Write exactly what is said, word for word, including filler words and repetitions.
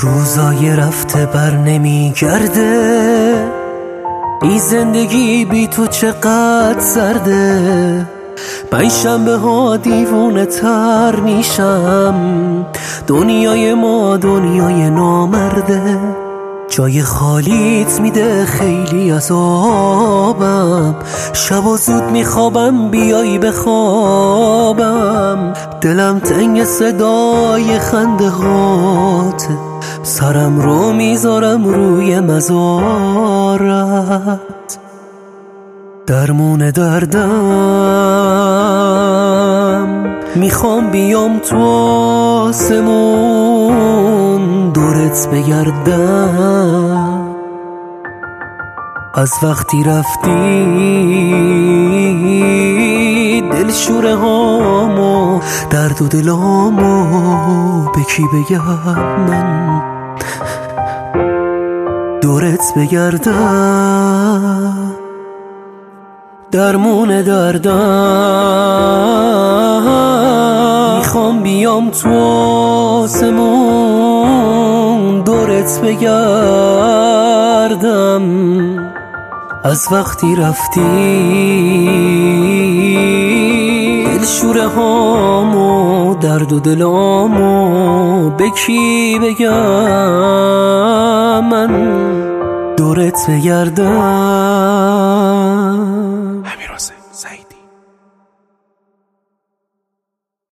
روزای رفته بر نمیگرده، این زندگی بی تو چقدر سرده. پنجشنبه ها دیوونه تر میشم، دنیای ما دنیای نامرده. جای خالیت میده خیلی عذابم، شب و زود میخوابم بیایی بخوابم. دلم تنگ صدای خنده هات، سرم رو میذارم روی مزارت. درمون دردم میخوام بیام تو آسمون دورت بگردم. از وقتی رفتی دل شوره هامو درد و دلامو به کی بگم من دورت بگردم. درمون دردم میخوام بیام تو آسمون دورت بگردم. از وقتی رفتی دل شوره هامو درد و دلامو به کی بگم من دورت بگردم.